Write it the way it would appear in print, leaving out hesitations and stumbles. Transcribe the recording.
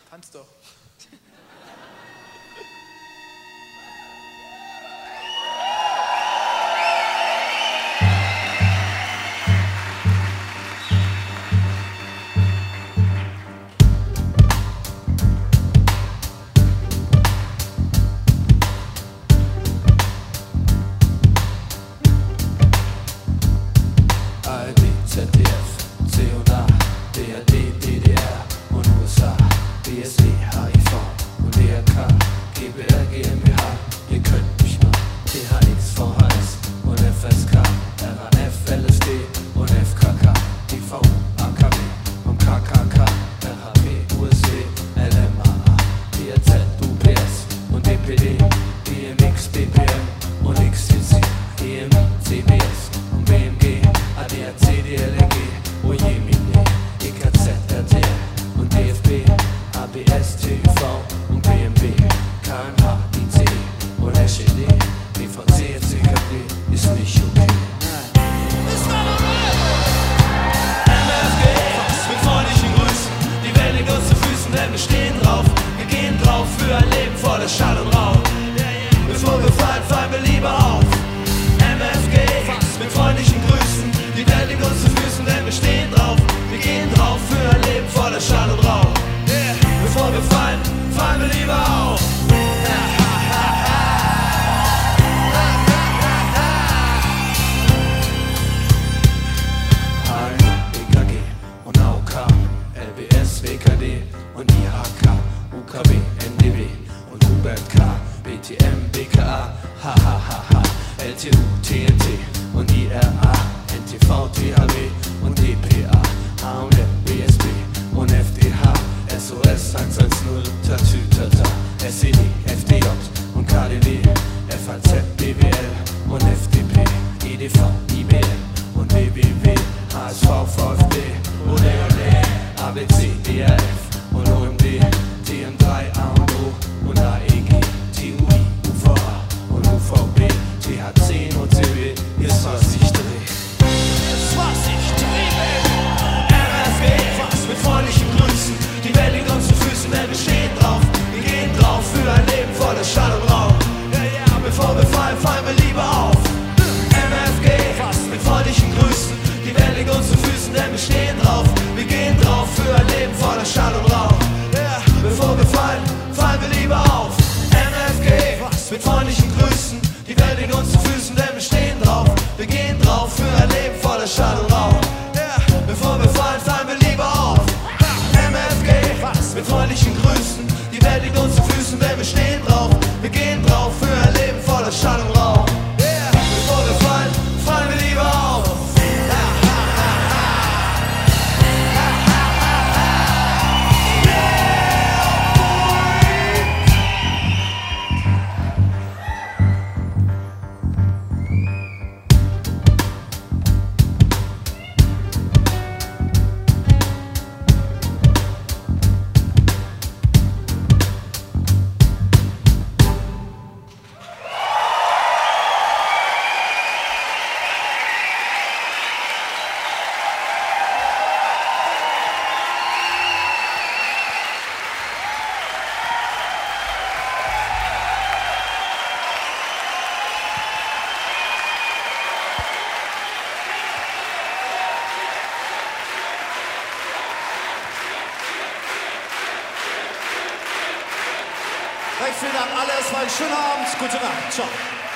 Tanz doch. ARD, ZDF, C&A, BRD, DDR und USA, BSE, HIV und DRK, GBR, GmbH, ihr könnt mich mal, THX, VHS und FSK, RAF, LSD und FKK, TV, AKW und KKK, RHP, USW, LMAA, PRZ, UPS und DPD, BMX, BPM und XTC, EMI, CBS und BMG, ADAC, DLRG, Ojemine, EKZ, RTL und DFB, ABS, TÜV und BMW, KMH, ICE und SED, BVC, CKD, ist nicht okay. MFG, mit freundlichen Grüßen, die Welt liegt uns zu Füßen, denn wir stehen drauf. Wir gehen drauf für ein Leben voller Schall und Rauch. Bevor wir fallen, fallen wir lieber auf. MFG, mit freundlichen Grüßen, die Welt liegt uns zu Füßen, denn wir stehen drauf. Wir gehen drauf für ein Leben voller Schall und Rauch. Bevor wir fallen, fallen wir lieber auf. EKG und AOK, LBS, WKD und IHK, UKW, NDW und Hubert K, BTM, BKA, HHHH, LTU, TNT und IRA, NTV, THW und DPA, H&M, BSB und FDH, SOS 110, Tatütata, SED, FDJ und KDW, FAZ, BWL und FDP, IDV, IBL und BBW, HSV, VfB, Ole Ole, ABC, DRF und OMD, TM3, A und O und AEG, TUI, UVA und UVB, THC und CB, ist was ich dreh. Es was ich triebe. MFG, mit freundlichen Grüßen, die Welt liegt uns zu Füßen, denn wir stehen drauf. Wir gehen drauf für ein Leben voller Schall und Rauch. Bevor wir fallen, fallen wir lieber auf. MFG, mit freundlichen Grüßen, die Welt liegt uns zu Füßen, denn wir stehen drauf. Wir gehen drauf für ein Leben voller Schall und Rauch. Bevor wir fallen, fallen wir lieber auf. MFG, mit freundlichen Grüßen, die Welt liegt uns zu Füßen, denn wir stehen drauf. Wir gehen drauf für ein Leben voller Schall und Rauch. Bevor wir fallen, fallen wir lieber auf. MFG, mit freundlichen Grüßen, die Welt liegt uns zu Füßen, denn wir stehen drauf. Wir gehen drauf für ein Leben voller Schall und Rauch. Bevor wir fallen, fallen wir lieber auf. Recht vielen Dank, alle. Es war ein schöner Abend. Gute Nacht. Ciao.